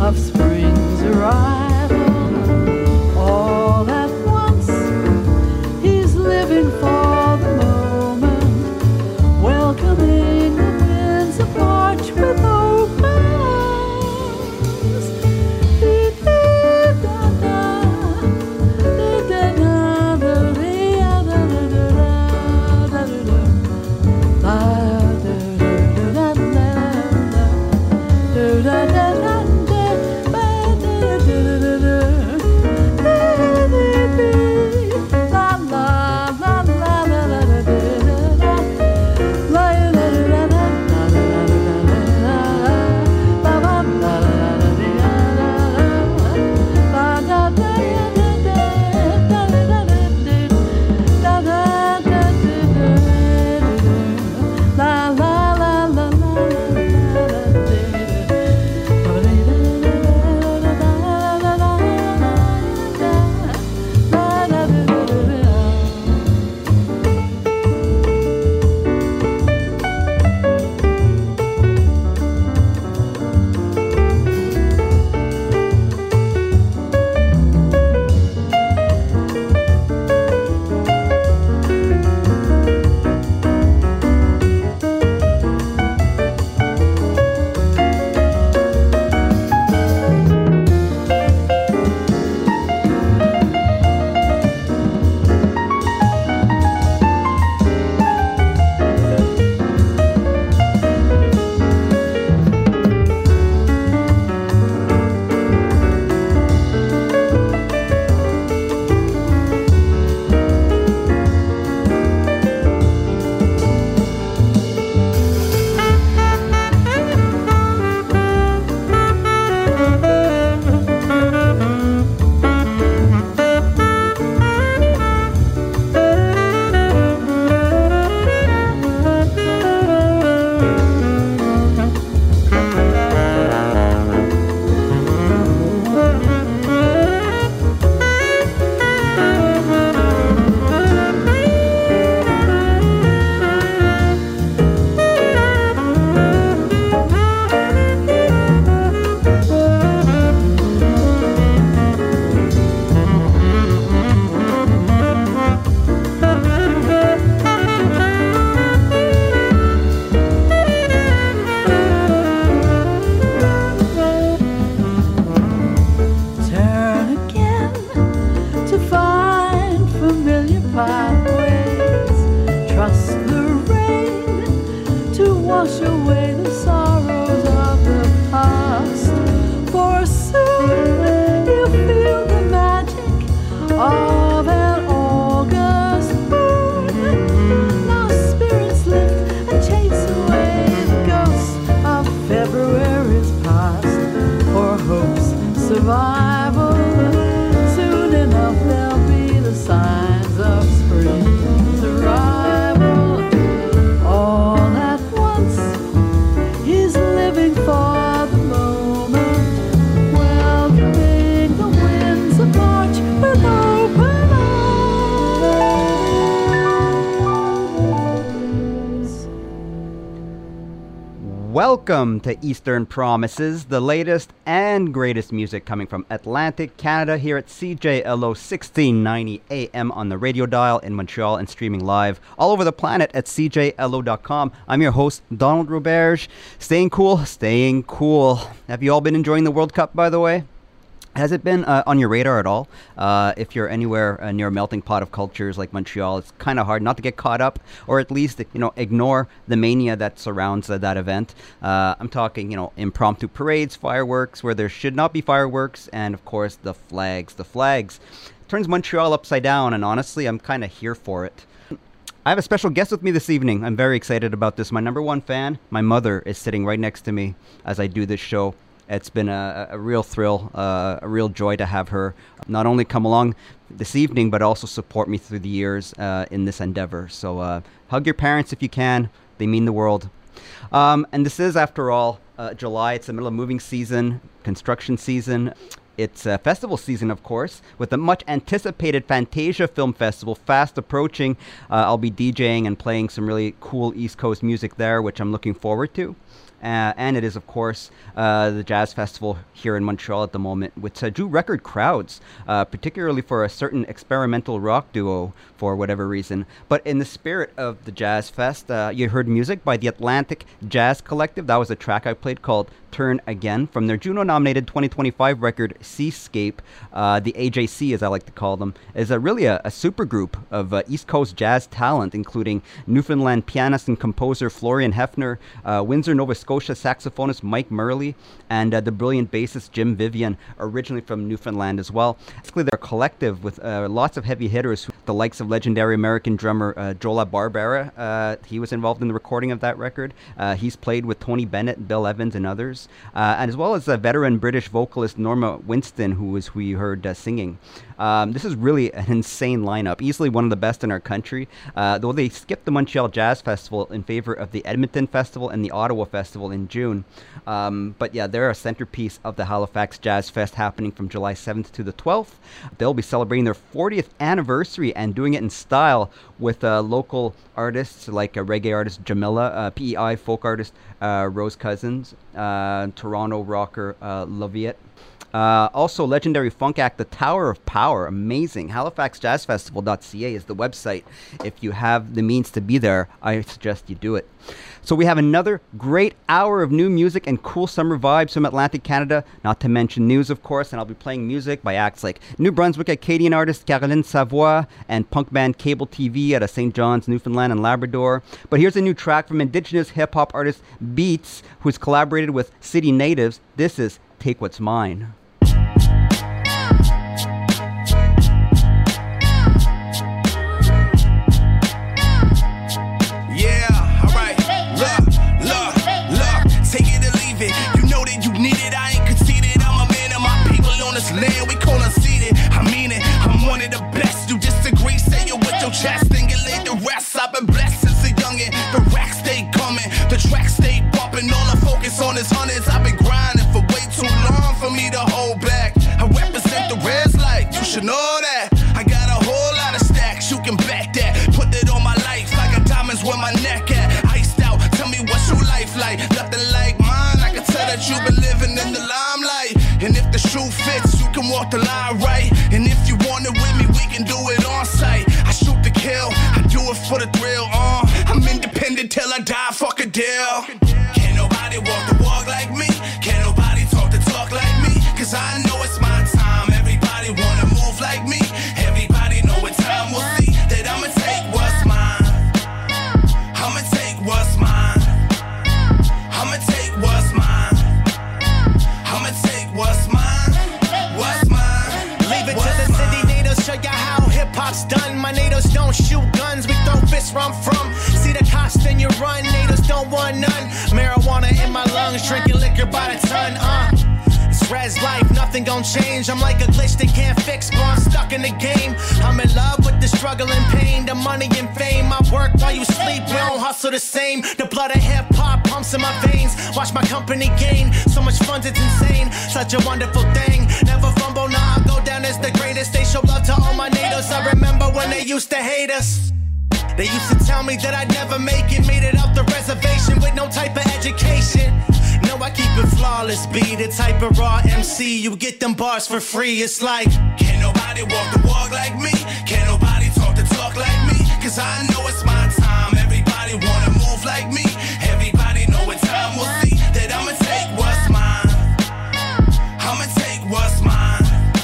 of spring's arrival. All at once, he's living for the moment, welcoming the winds of March with open arms. Welcome to Eastern Promises, the latest and greatest music coming from Atlantic Canada here at CJLO 1690 AM on the radio dial in Montreal and streaming live all over the planet at cjlo.com. I'm your host, Donald Roberge. Staying cool, staying cool. Have you all been enjoying the World Cup, by the way? Has it been on your radar at all? If you're anywhere near a melting pot of cultures like Montreal, it's kind of hard not to get caught up, or at least, ignore the mania that surrounds that event. I'm talking, impromptu parades, fireworks, where there should not be fireworks, and of course, the flags. The flags turns Montreal upside down, and honestly, I'm kind of here for it. I have a special guest with me this evening. I'm very excited about this. My number one fan, my mother, is sitting right next to me as I do this show. It's been a real thrill, a real joy to have her not only come along this evening, but also support me through the years in this endeavor. So hug your parents if you can. They mean the world. And this is, after all, July. It's the middle of moving season, construction season. It's festival season, of course, with the much-anticipated Fantasia Film Festival fast approaching. I'll be DJing and playing some really cool East Coast music there, which I'm looking forward to. and it is, of course, the jazz festival here in Montreal at the moment, which drew record crowds, particularly for a certain experimental rock duo for whatever reason. But in the spirit of the Jazz Fest, you heard music by the Atlantic Jazz Collective. That was a track I played called Turn Again from their Juno-nominated 2025 record Seascape. The AJC, as I like to call them, is really a supergroup of East Coast jazz talent, including Newfoundland pianist and composer Florian Hefner, Windsor, Nova Scotia saxophonist Mike Murley, and the brilliant bassist Jim Vivian, originally from Newfoundland as well. Basically, they're a collective with lots of heavy hitters, the likes of legendary American drummer Joe LaBarbera. He was involved in the recording of that record. He's played with Tony Bennett, Bill Evans, and others, and as well as a veteran British vocalist Norma Winston, who we heard singing. This is really an insane lineup, easily one of the best in our country, though they skipped the Montreal Jazz Festival in favor of the Edmonton Festival and the Ottawa Festival in June. But yeah, they're a centerpiece of the Halifax Jazz Fest happening from July 7th to the 12th. They'll be celebrating their 40th anniversary and doing it in style with local artists like reggae artist Jamila, PEI folk artist Rose Cousins, Toronto rocker Laviette. Also, legendary funk act, the Tower of Power. Amazing. HalifaxJazzFestival.ca is the website. If you have the means to be there, I suggest you do it. So we have another great hour of new music and cool summer vibes from Atlantic Canada, not to mention news, of course, and I'll be playing music by acts like New Brunswick Acadian artist Caroline Savoie and punk band Cable TV out of St. John's, Newfoundland and Labrador. But here's a new track from Indigenous hip-hop artist Beats, who's collaborated with City Natives. This is Take What's Mine. Land, we call unseated. I mean it, I'm one of the best. You disagree, say it with your chest and you lay the rest. I've been blessed since a youngin'. The racks stay coming, the tracks stay bumping. All I focus on is hundreds. I've been grinding for way too long for me to hold back. I represent the res like you should know that. I got a whole lot of stacks, you can bet that. Put it on my life like a diamond's where my neck at. Iced out, tell me what's your life like. Nothing like mine, I can tell that you've been living in the limelight. And if the shoe fits, you can walk the line right. And if you want it with me, we can do it on site. I shoot to kill, I do it for the thrill. I'm independent till I die, fuck a deal. Can't nobody walk the walk like me. Can't nobody talk the talk like me. Cause I know it's my time. Everybody wanna move like me. Everybody know what time will see. That I'ma take what's mine. I'ma take what's mine. I'ma take what's mine. I'ma take what's mine. What's mine? Leave it to the city natives, show ya how hip-hop's done. My natives don't shoot guns, we throw fists where I'm from. See the cops, then you run, natives don't want none. Marijuana in my lungs, drinking liquor by the ton, It's res life, nothing gon' change. I'm like a glitch they can't fix, but I'm stuck in the game. I'm in love with the struggle and pain, the money and fame. I work while you sleep, we don't hustle the same. The blood of hip-hop pumps in my veins. Watch my company gain, so much fun, it's insane. Such a wonderful thing, never fumble, now I go down as the greatest. They show love to all my natives, I remember when they used to hate us. They used to tell me that I'd never make it. Made it off the reservation with no type of education. No, I keep it flawless, be the type of raw MC. You get them bars for free, it's like can't nobody walk the walk like me. Can't nobody talk the talk like me. Cause I know it's my time. Everybody wanna move like me. Everybody know what time will see. That I'ma take what's mine. I'ma take what's mine.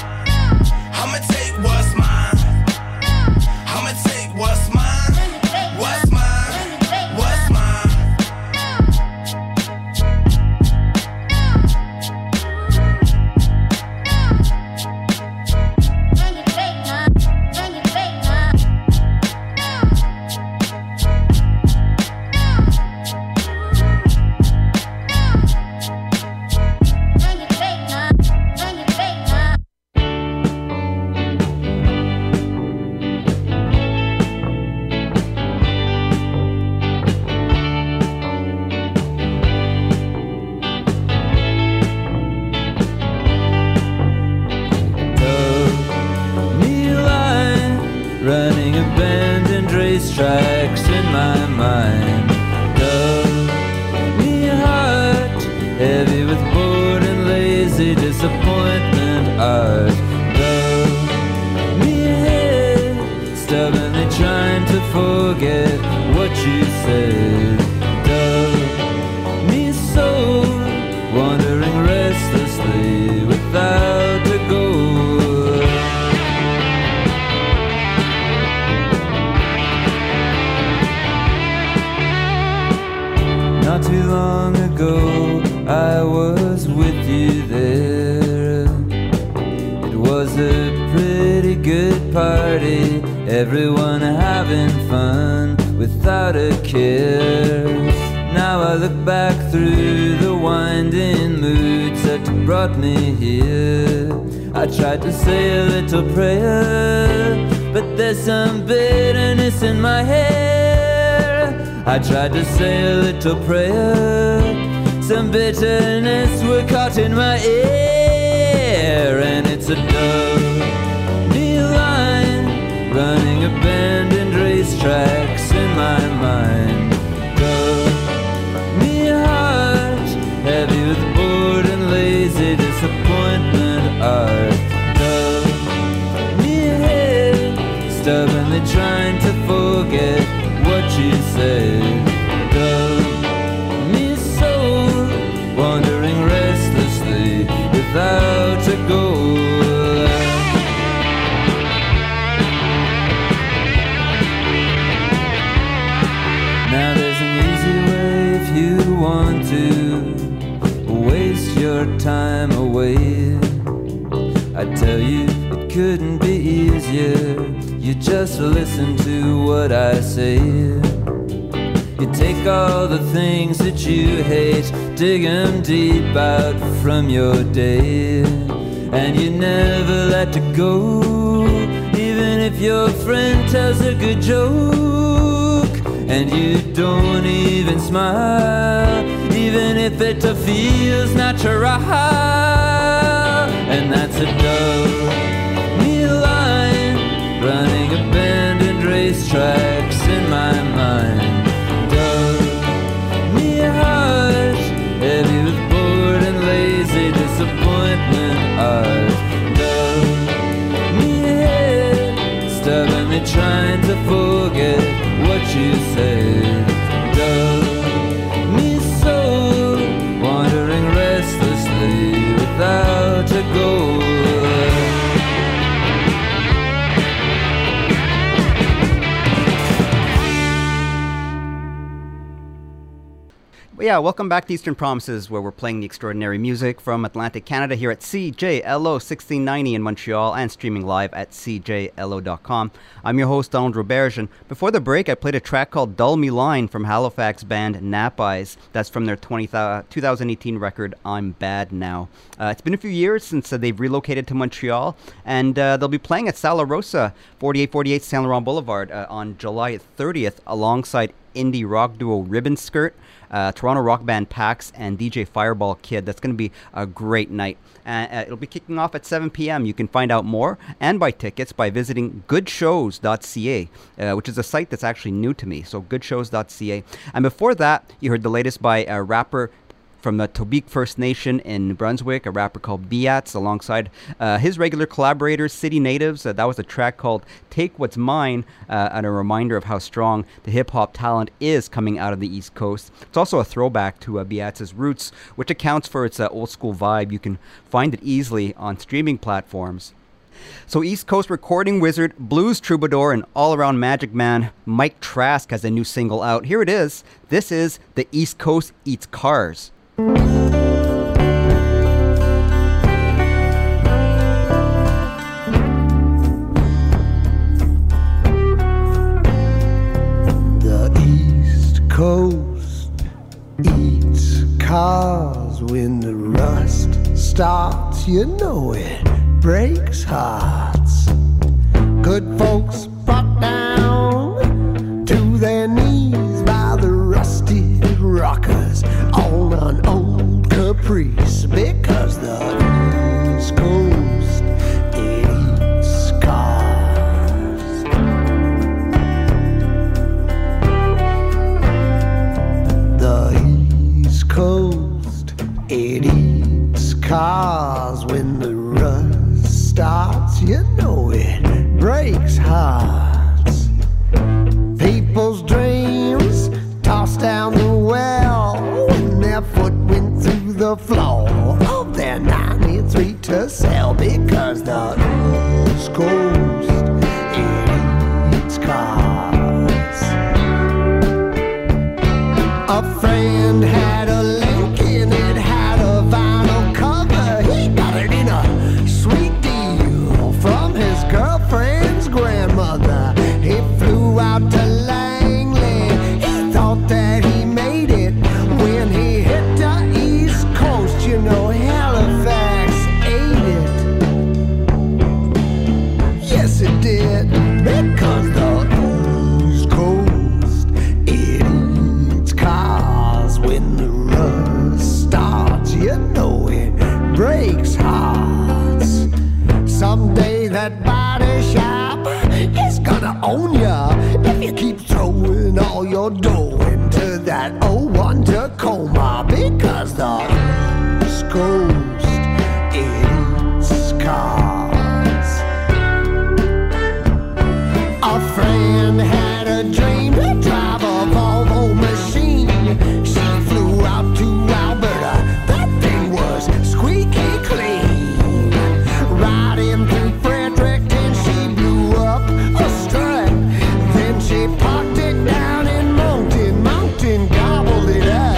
I'ma take what's mine. I'ma take what's mine. What's mine? What's mine? lazy disappointment art. Love me ahead, stubbornly trying to forget what you said. Dove me so, wandering restlessly without a goal. Not too long ago, I was with you there. It was a pretty good party, everyone having fun without a care. Now I look back through the winding moods that brought me here. I tried to say a little prayer, but there's some bitterness in my hair. I tried to say a little prayer, some bitterness were caught in my ear. And it's a dove-me line, running abandoned racetracks in my mind. Dove-me heart, heavy with bored and lazy disappointment art. Dove-me head, stubbornly trying to forget what you said. Dove-me soul, wandering restlessly without a goal. Now there's an easy way if you want to waste your time away. I tell you it couldn't be easier, you just listen to what I say. You take all the things that you hate, dig them deep out from your day, and you never let it go, even if your friend tells a good joke. And you don't even smile, even if it feels natural. And that's a dove-me line, running abandoned racetracks in my mind. Dove-me heart, heavy with bored and lazy disappointment art. Dove-me head, stubbornly trying to forget what you said. Dove-me soul, wandering restlessly without a goal. Yeah, welcome back to Eastern Promises, where we're playing the extraordinary music from Atlantic Canada here at CJLO 1690 in Montreal and streaming live at cjlo.com. I'm your host, Donald Roberge, and before the break, I played a track called Dull Me Line from Halifax band Nap Eyes. That's from their 2018 record, I'm Bad Now. It's been a few years since they've relocated to Montreal, and they'll be playing at Sala Rosa, 4848 Saint Laurent Boulevard on July 30th alongside indie rock duo Ribbon Skirt, Toronto rock band Pax, and DJ Fireball Kid. That's going to be a great night. It'll be kicking off at 7 p.m. You can find out more and buy tickets by visiting goodshows.ca, which is a site that's actually new to me. So goodshows.ca. And before that, you heard the latest by a rapper from the Tobique First Nation in Brunswick, a rapper called Biatz, alongside his regular collaborators, City Natives. That was a track called Take What's Mine, and a reminder of how strong the hip-hop talent is coming out of the East Coast. It's also a throwback to Biatz's roots, which accounts for its old-school vibe. You can find it easily on streaming platforms. So East Coast recording wizard, blues troubadour, and all-around magic man Mike Trask has a new single out. Here it is. This is The East Coast Eats Cars. The East Coast eats cars. When the rust starts, you know it breaks hearts. Good folks brought down to their knees by the rusty rockers on an old Caprice, because the East Coast, it eats cars. The East Coast, it eats cars. cars when the rust starts, you know it breaks hearts. People's dreams tossed down the well when their foot went through the floor of their 93 to sell, because the East Coast, it eats cars. A friend had a Lincoln, it had a vinyl cover. He got it in a sweet deal from his girlfriend's grandmother. He flew out to Langley, he thought that he made it. When he hit the East Coast, you know Halifax ate it. Yes, it did, because the East Coast, it eats cars. When the rust starts, you know it breaks hearts. Someday that body shop is gonna own ya if you keep throwing all your dough into that 01 Tacoma, because the East Coast, it eats cars. A friend had a dream to drive a Volvo machine. She flew out to Alberta, that thing was squeaky clean. Riding through Fredericton, she blew up a strut. Then she parked it down in Mountain, gobbled it up.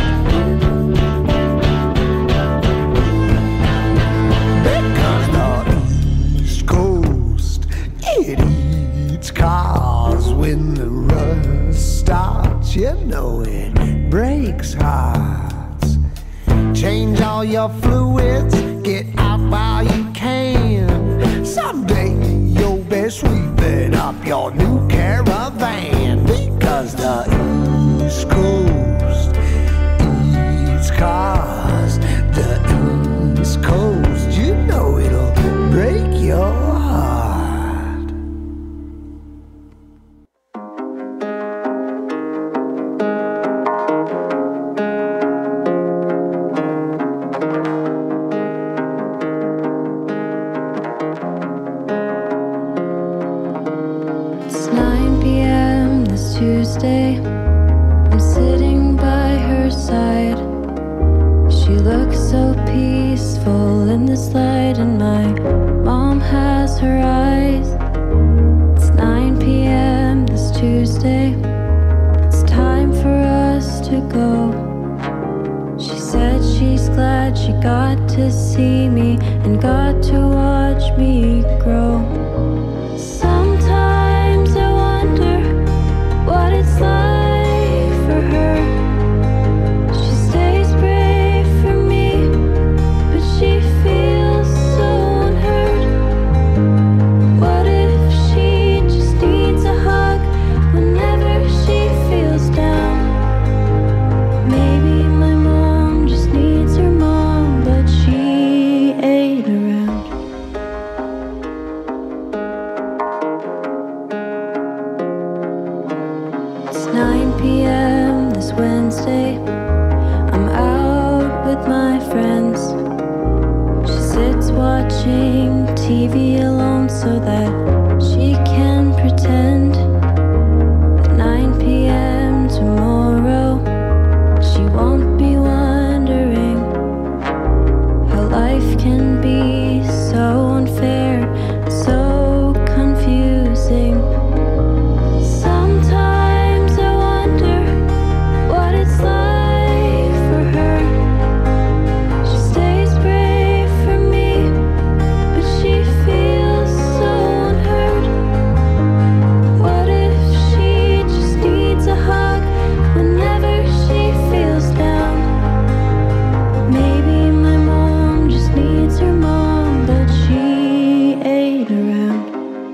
Because the East Coast, it eats cars. When the rust starts, you know it breaks hearts. Change all your fluids, get out while you can. Someday you'll be sweeping up your new caravan, because the East Coast eats cars. The East Coast, you know it'll break your heart. It's 9 p.m. this Tuesday. I'm sitting by her side. She looks so peaceful in this light, and my mom has her eyes. It's 9 p.m. this Tuesday. It's time for us to go. She said she's glad she got to see me and got to watch me grow. Sometimes I wonder what it's like for her. She stays brave for me, but she feels so unheard. What if she just needs a hug whenever she feels down? Maybe my mom just needs her mom, but she ain't around. It's 9 p.m. this Wednesday. I'm out with my friends. She sits watching TV alone so that she can pretend that 9 p.m. tomorrow she won't be wondering how life can be so unfair, so confusing. Sometimes I wonder what it's like for her. She stays brave for me, but she feels so unheard. What if she just needs a hug whenever she feels down? Maybe my mom just needs her mom, but she ain't around.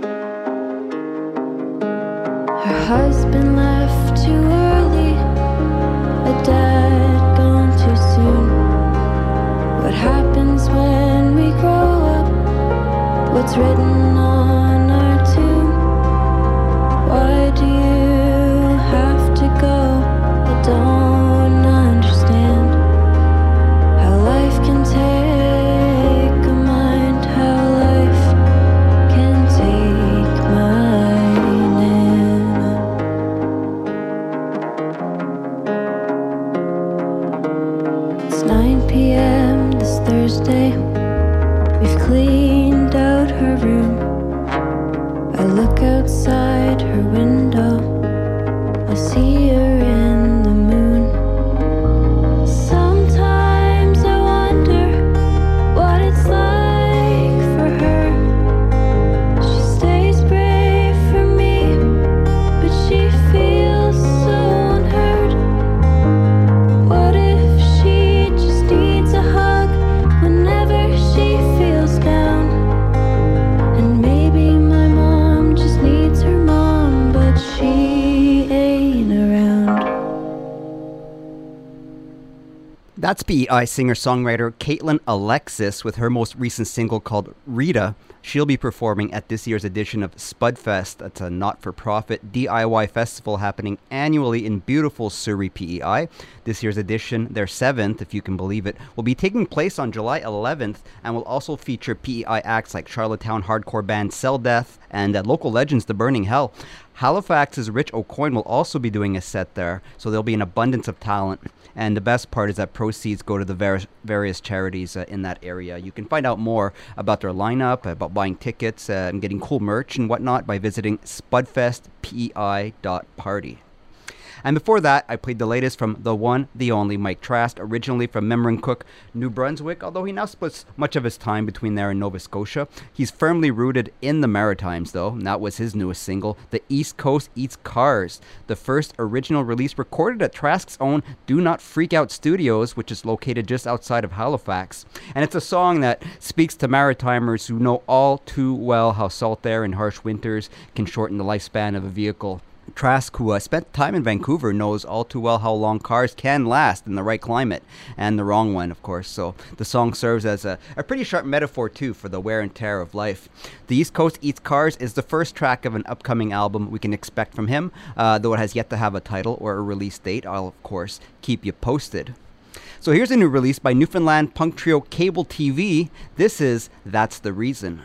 Her husband left too early, a dad gone too soon. What happens when we grow up? What's written on our tomb? Why do you have to go? I don't understand how life can take a cleaned out her room. I look outside her window. I see her in the moon. Sometimes I wonder what it's like for her. She stays brave for me, but she feels so unheard. What if she just needs a hug whenever she feels down? And maybe my mom just needs her mom, but she ain't around. That's PEI singer-songwriter Caitlin Alexis with her most recent single called Rita. She'll be performing at this year's edition of Spudfest. That's a not-for-profit DIY festival happening annually in beautiful Surrey, PEI. This year's edition, their 7th, if you can believe it, will be taking place on July 11th and will also feature PEI acts like Charlottetown hardcore band Cell Death and local legends The Burning Hell. Halifax's Rich O'Coin will also be doing a set there, so there'll be an abundance of talent. And the best part is that proceeds go to the various charities in that area. You can find out more about their lineup, about buying tickets, and getting cool merch and whatnot by visiting spudfestpei.party. And before that, I played the latest from the one, the only Mike Trask, originally from Memramcook, New Brunswick, although he now splits much of his time between there and Nova Scotia. He's firmly rooted in the Maritimes, though, and that was his newest single, The East Coast Eats Cars, the first original release recorded at Trask's own Do Not Freak Out Studios, which is located just outside of Halifax. And it's a song that speaks to Maritimers who know all too well how salt air and harsh winters can shorten the lifespan of a vehicle. Trask, who spent time in Vancouver, knows all too well how long cars can last in the right climate, and the wrong one, of course. So the song serves as a pretty sharp metaphor, too, for the wear and tear of life. The East Coast Eats Cars is the first track of an upcoming album we can expect from him, though it has yet to have a title or a release date. I'll, of course, keep you posted. So here's a new release by Newfoundland punk trio Cable TV. This is That's the Reason.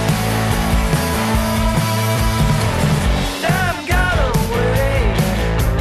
Time got away.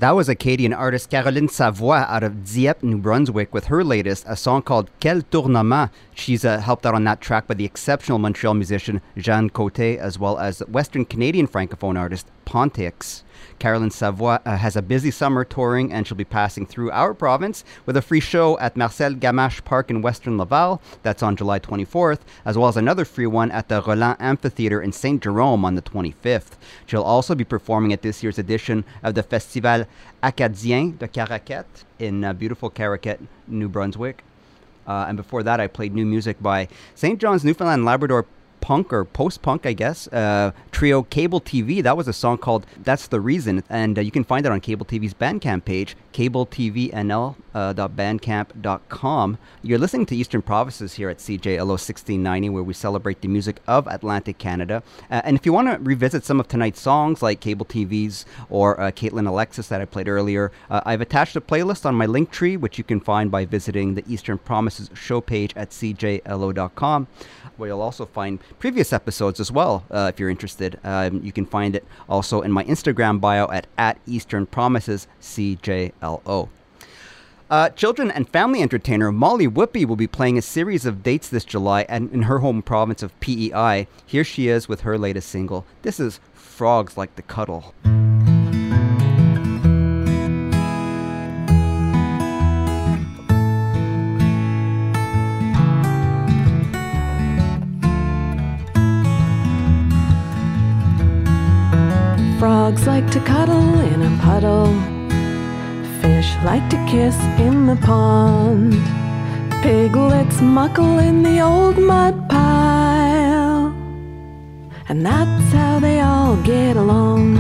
That was Acadian artist Caroline Savoie out of Dieppe, New Brunswick, with her latest, a song called Quel Tournement. She's helped out on that track by the exceptional Montreal musician Jeanne Côté, as well as Western Canadian Francophone artist Pontix. Caroline Savoie has a busy summer touring, and she'll be passing through our province with a free show at Marcel Gamache Park in Western Laval. That's on July 24th, as well as another free one at the Roland Amphitheatre in Saint Jerome on the 25th. She'll also be performing at this year's edition of the Festival Acadien de Caraquette in beautiful Caraquette, New Brunswick. And before that, I played new music by St. John's, Newfoundland, Labrador punk or post-punk, I guess, trio Cable TV. That was a song called That's the Reason, and you can find it on Cable TV's Bandcamp page, cabletvnl.bandcamp.com. You're listening to Eastern Provinces here at CJLO 1690, where we celebrate the music of Atlantic Canada. And if you want to revisit some of tonight's songs, like Cable TV's or Caitlin Alexis that I played earlier, I've attached a playlist on my link tree, which you can find by visiting the Eastern Promises show page at cjlo.com, where you'll also find previous episodes as well, if you're interested. You can find it also in my Instagram bio at Eastern Promises CJLO. Children and family entertainer Molly Whoopi will be playing a series of dates this July in her home province of PEI. Here she is with her latest single. This is Frogs Like to Cuddle. Frogs like to cuddle in a puddle. Fish like to kiss in the pond. Piglets muckle in the old mud pile. And that's how they all get along.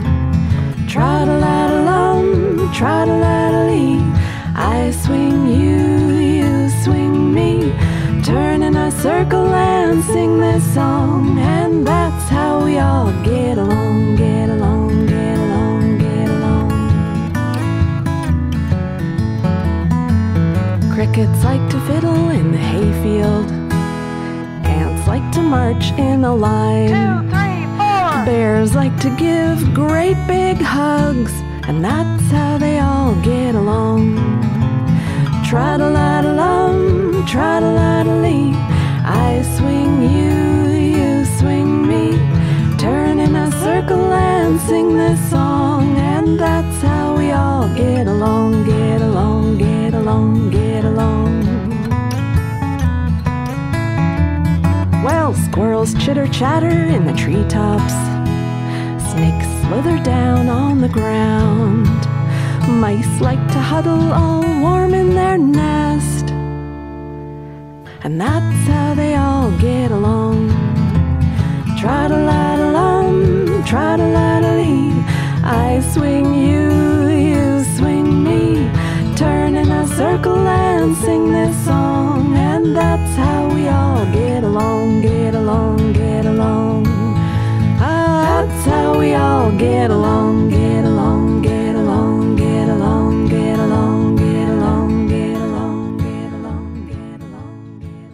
Trot-a-lat-a-lum, trot-a-lat-a-lee. I swing you, you swing me. Turn in a circle and sing this song. And that's how we all get along, get along, get along, get along. Crickets like to fiddle in the hayfield. Ants like to march in a line. 2, 3, 4. Bears like to give great big hugs. And that's how they all get along. Trot-a-lat-a-lum, trot-a-lat-a-lee. I swing you, you swing me. Turn in a circle and sing this song. And that's how we all get along, get along, get along, get along. Well, squirrels chitter-chatter in the treetops. Snakes slither down on the ground. Mice like to huddle all warm in their nest. And that's how they all get along. Trot-a-lat-a-lum, trot-a-lat-a-lee. I swing you, you swing me. Turn in a circle and sing this song. And that's how we all get along, get along, get along. That's how we all get along, get along, get along, get along, get along, get along, get along, get along, get along, get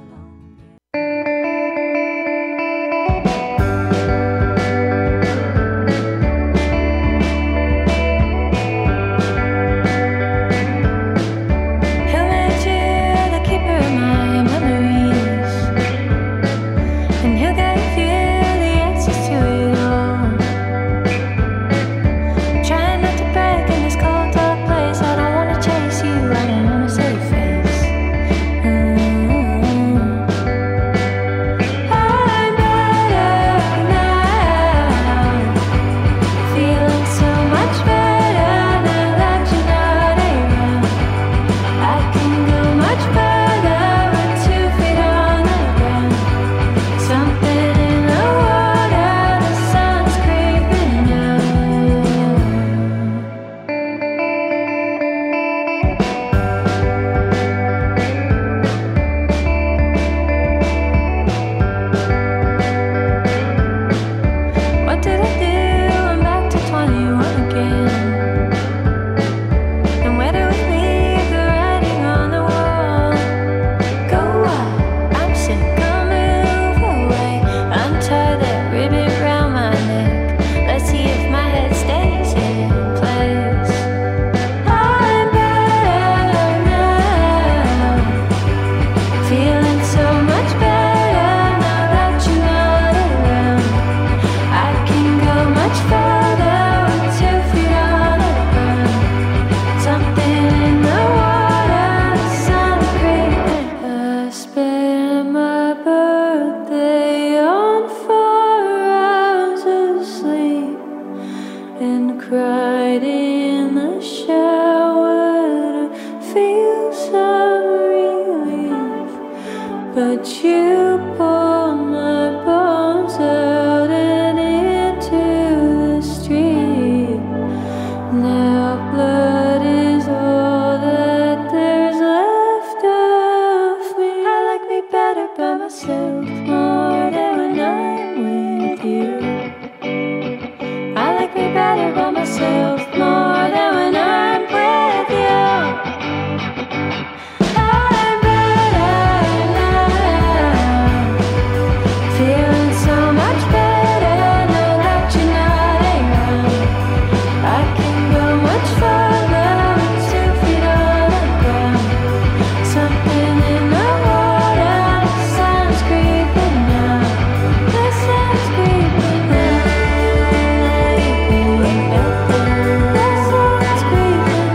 along. But you pulled my bones out and into the street. Now blood is all that there's left of me. I like me better by myself more than when I'm with you. I like me better by myself more than when I'm with you. I'm better now, feeling so much better now that you're not around. I can go much farther with 2 feet on the ground. Something in the water, the sun's creeping now. The sun's creeping now. The sun's creeping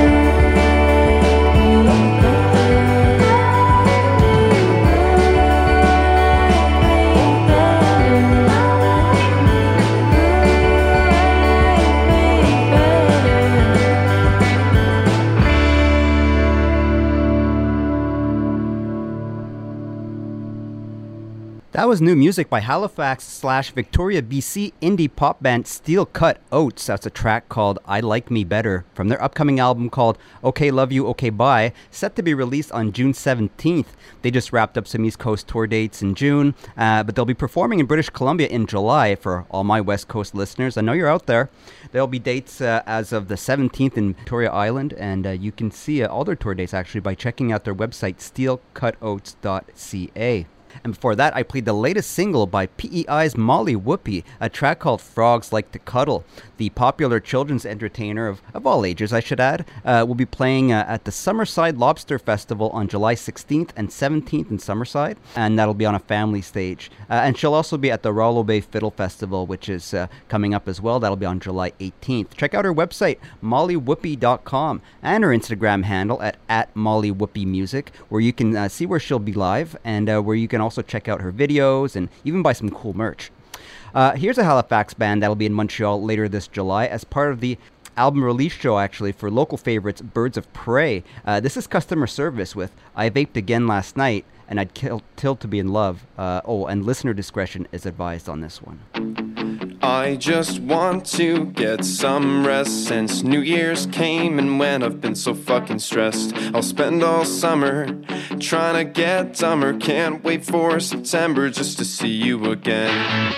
That was new music by Halifax/Victoria, BC indie pop band Steel Cut Oats. That's a track called I Like Me Better from their upcoming album called Okay Love You, Okay Bye, set to be released on June 17th. They just wrapped up some East Coast tour dates in June, but they'll be performing in British Columbia in July for all my West Coast listeners. I know you're out there. There'll be dates as of the 17th in Victoria Island, and you can see all their tour dates actually by checking out their website, steelcutoats.ca. And before that, I played the latest single by PEI's Molly Whoopie, a track called Frogs Like to Cuddle. The popular children's entertainer of all ages, I should add, will be playing at the Summerside Lobster Festival on July 16th and 17th in Summerside, and that'll be on a family stage. And she'll also be at the Rollo Bay Fiddle Festival, which is coming up as well. That'll be on July 18th. Check out her website, mollywhoopie.com, and her Instagram handle at @mollywhoopiemusic, where you can see where she'll be live and where you can also check out her videos and even buy some cool merch. Here's a Halifax band that'll be in Montreal later this July as part of the album release show, actually, for local favorites Birds of Prey. This is Customer Service with I Vaped Again Last Night and I'd Kill to Be in Love. And listener discretion is advised on this one. I just want to get some rest since New Year's came and when I've been so fucking stressed. I'll spend all summer trying to get dumber. Can't wait for September just to see you again.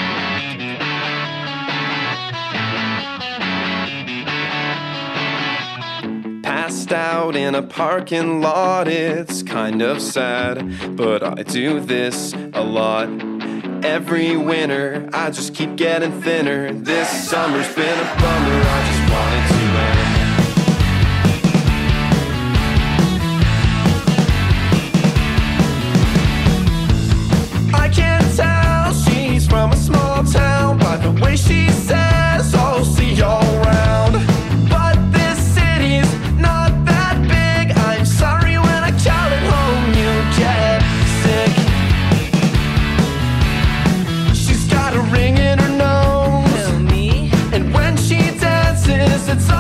Passed out in a parking lot, it's kind of sad, but I do this a lot. Every winter, I just keep getting thinner. This summer's been a bummer, I just want it to end. I can tell she's from a small town by the way she says, I'll see y'all around. But this city's not that big. I'm sorry when I call it home, you get sick. Ring in her nose, and when she dances, it's all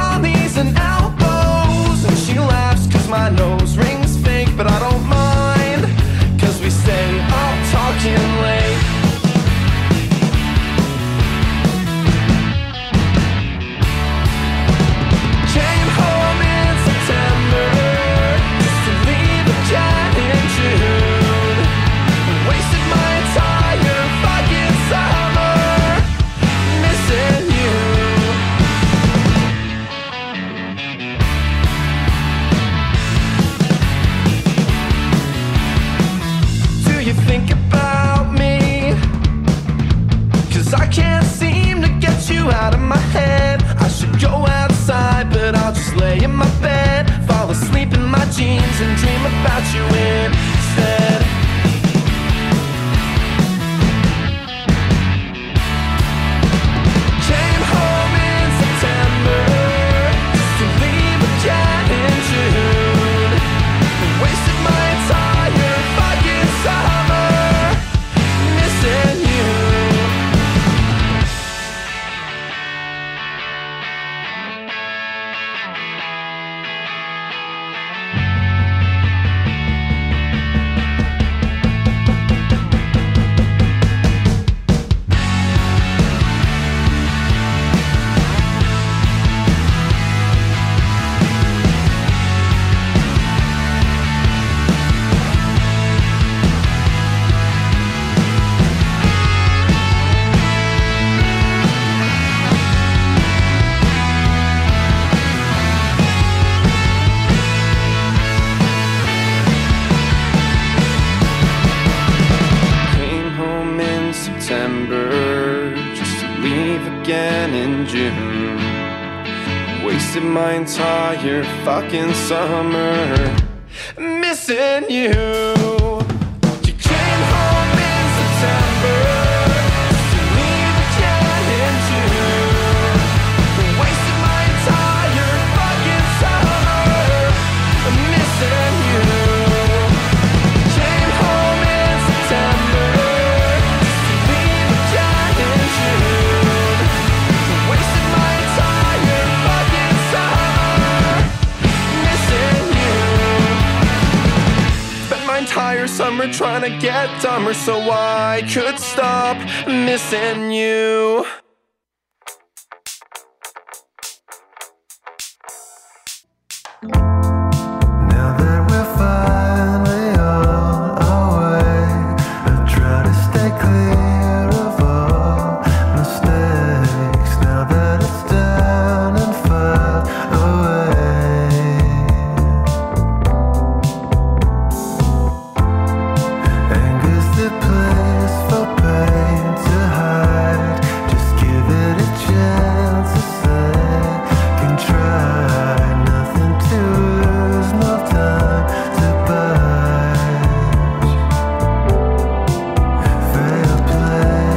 in June. Wasted my entire fucking summer missing you. You came home in September to leave again in June. Wasted my entire fucking summer missing you. Came home in September to leave again in June. Wasted my entire fucking summer missing you. Spent my entire summer trying to get dumber so I could stop missing you. Now that we're finally on our way, I try to stay clear of all mistakes. Now that it's done and far away, anger's the place for pain to hide. Just give it a chance to say, can try. Nothing to lose, no time to budge. Fair play.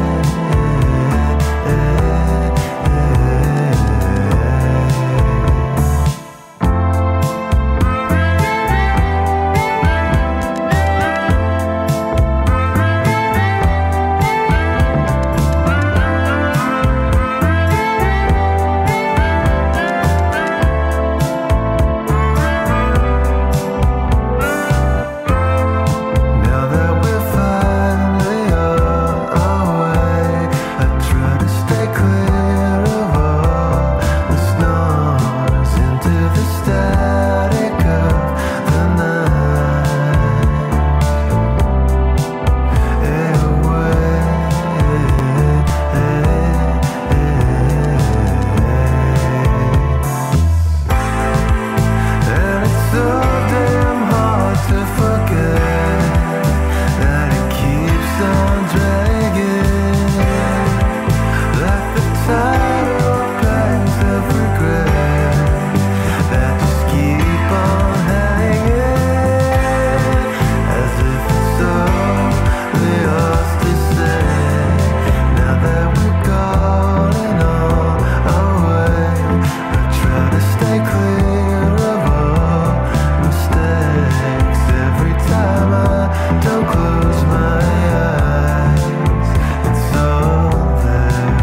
Now that we're finally on our way, I try to stay clear of all the snores into the static of the night. And it's so damn hard to forget that it keeps on dragging, like the tidal pangs of regret that just keep on hanging, as if it's only us to say. Now that we're going on our way, I try to stay clear of all mistakes. Every time I don't close my eyes, it's all there.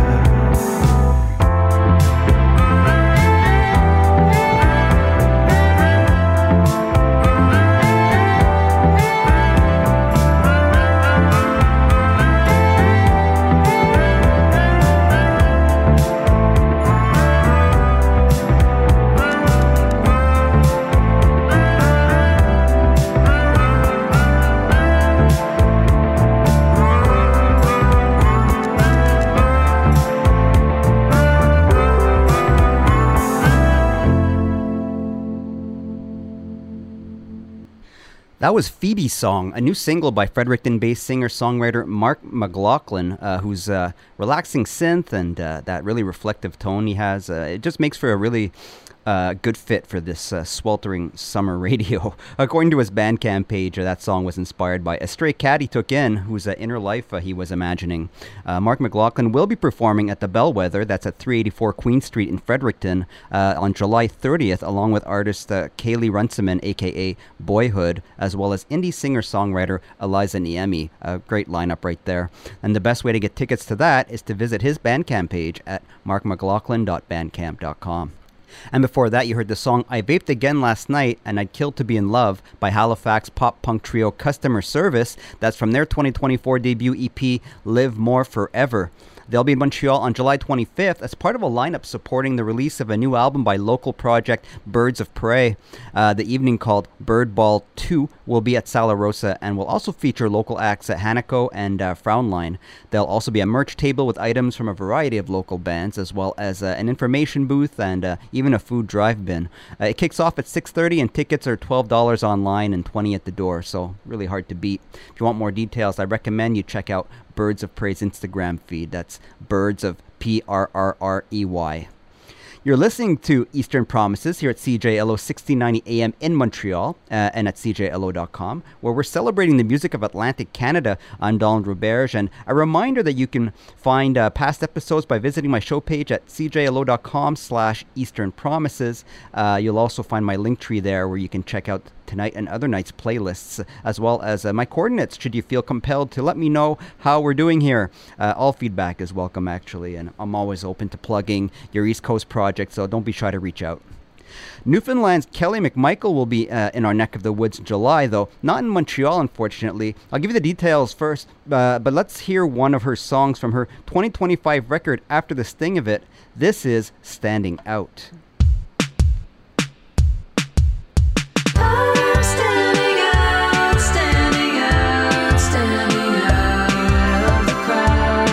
That was Phoebe's Song, a new single by Fredericton-based singer-songwriter Mark McLaughlin, whose relaxing synth and that really reflective tone he has, it just makes for a really good fit for this sweltering summer radio. According to his Bandcamp page, that song was inspired by a stray cat he took in, whose inner life he was imagining. Mark McLaughlin will be performing at the Bellwether, that's at 384 Queen Street in Fredericton, on July 30th, along with artist Kaylee Runciman, aka Boyhood, as well as indie singer-songwriter Eliza Niemi. A great lineup right there. And the best way to get tickets to that is to visit his Bandcamp page at markmclaughlin.bandcamp.com. And before that, you heard the song I Vaped Again Last Night and I'd Killed to Be in Love by Halifax pop-punk trio Customer Service. That's from their 2024 debut EP, Live More Forever. They'll be in Montreal on July 25th as part of a lineup supporting the release of a new album by local project Birds of Prey. The evening, called Bird Ball 2, will be at Sala Rosa and will also feature local acts at Hanako and Frownline. There'll also be a merch table with items from a variety of local bands, as well as an information booth and even a food drive bin. It kicks off at 6:30 and tickets are $12 online and $20 at the door, so really hard to beat. If you want more details, I recommend you check out Birds of Prey's Instagram feed. That's Birds of Prrrey. You're listening to Eastern Promises here at CJLO 1690 AM in Montreal and at CJLO.com, where we're celebrating the music of Atlantic Canada. I'm Donald Roberge, and a reminder that you can find past episodes by visiting my show page at CJLO.com/Eastern Promises. You'll also find my link tree there where you can check out tonight and other nights' playlists, as well as my coordinates should you feel compelled to let me know how we're doing here. All feedback is welcome, actually, and I'm always open to plugging your East Coast project, so don't be shy to reach out. Newfoundland's Kelly McMichael will be in our neck of the woods in July, though not in Montreal, unfortunately. I'll give you the details first, but let's hear one of her songs from her 2025 record, After the Sting of It. This is Standing Out. I'm standing out, standing out, standing out of the crowd.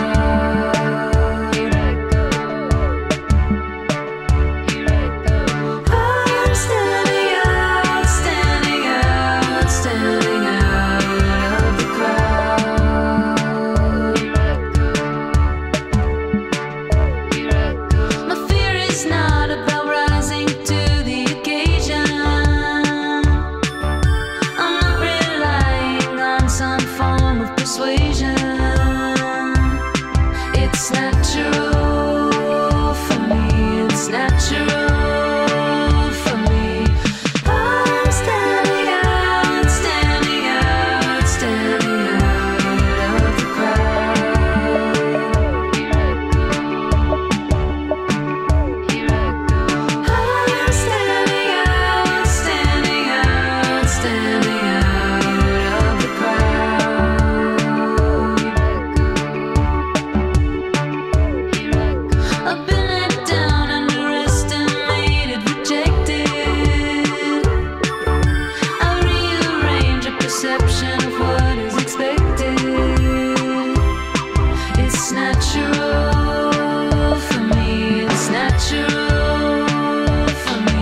I'm standing out, standing out, standing out of the crowd. My fear is not about rising to the occasion. Some form of persuasion. It's natural for me. It's natural for me. I'm standing out, standing out, standing out of the crowd. I'm standing out, standing out, standing out of the I've been let down, underestimated, rejected. I rearrange a perception of what is expected. It's natural for me. It's natural for me.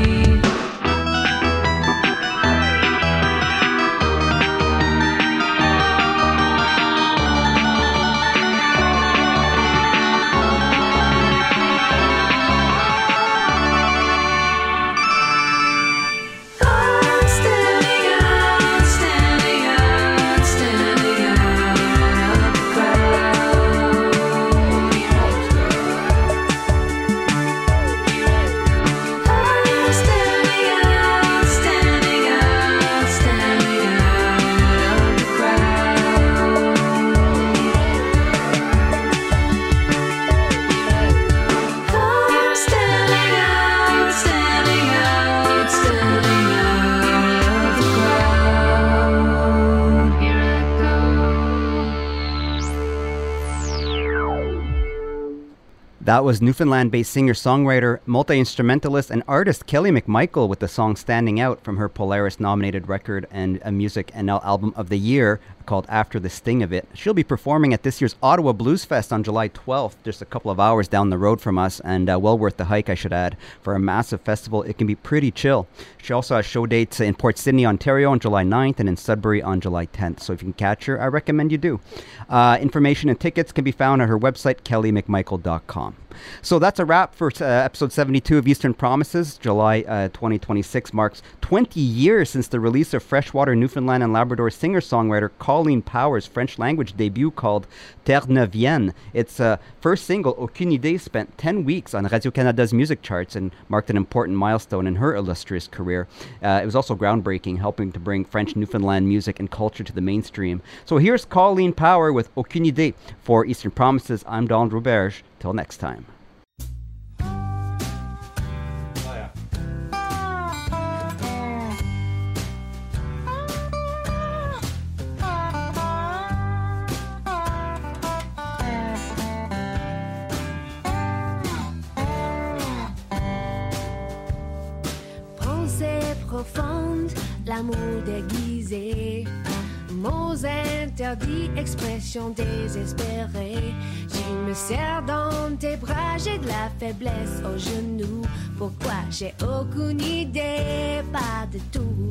I'm standing out, standing out, standing out of the crowd. I'm standing out, standing out, standing out of the crowd. I'm standing out, standing out, standing out of the crowd. Here I go. That was Newfoundland-based singer-songwriter, multi-instrumentalist, and artist Kelly McMichael with the song Standing Out from her Polaris-nominated record and a Music NL Album of the Year called After the Sting of It. She'll be performing at this year's Ottawa Blues Fest on July 12th, just a couple of hours down the road from us, and well worth the hike, I should add. For a massive festival, it can be pretty chill. She also has show dates in Port Sydney, Ontario on July 9th and in Sudbury on July 10th, so if you can catch her, I recommend you do. Information and tickets can be found at her website, kellymcmichael.com. So that's a wrap for episode 72 of Eastern Promises. July 2026 marks 20 years since the release of freshwater Newfoundland and Labrador singer-songwriter Colleen Power's French-language debut called Terre Neuvienne. Its first single, Aucune Idée, spent 10 weeks on Radio-Canada's music charts and marked an important milestone in her illustrious career. It was also groundbreaking, helping to bring French Newfoundland music and culture to the mainstream. So here's Colleen Power with Aucune Idée. For Eastern Promises, I'm Donald Roberge. Till next time. Pensée profonde, l'amour déguisé, mots interdits, expressions désespérées. Je me serre dans tes bras, j'ai de la faiblesse aux genoux. Pourquoi j'ai aucune idée, pas de tout.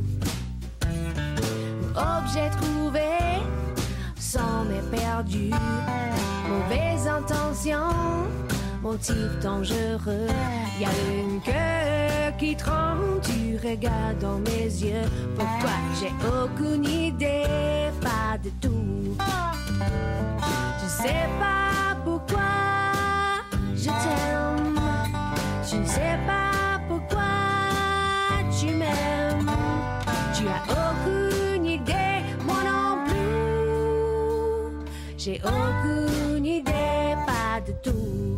Objet trouvé, somme est perdu. Mauvaise intention, motif dangereux. Y a une queue qui tremble, tu regardes dans mes yeux. Pourquoi? J'ai aucune idée, pas de tout. Je sais pas pourquoi je t'aime. Je ne sais pas pourquoi tu m'aimes. Tu as aucune idée, moi non plus. J'ai aucune idée, pas de tout.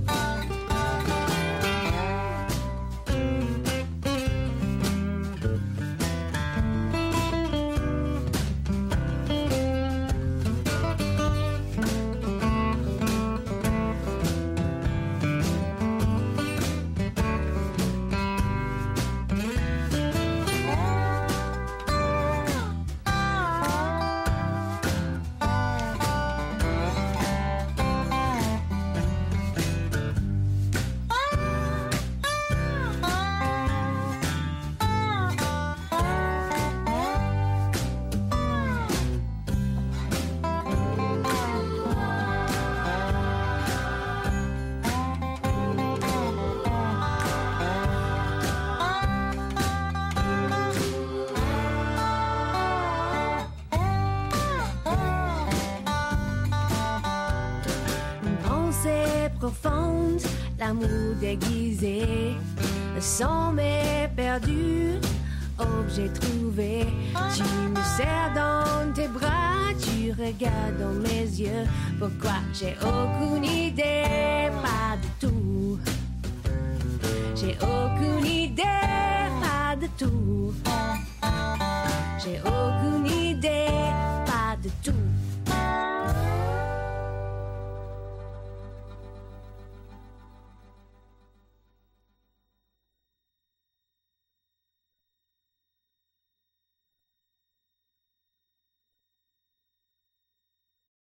Profonde, l'amour déguisé, sommet perdu, objet trouvé. Tu me serres dans tes bras, tu regardes dans mes yeux. Pourquoi? J'ai aucune idée, pas de tout. J'ai aucune idée, pas de tout. J'ai aucune idée, pas de tout.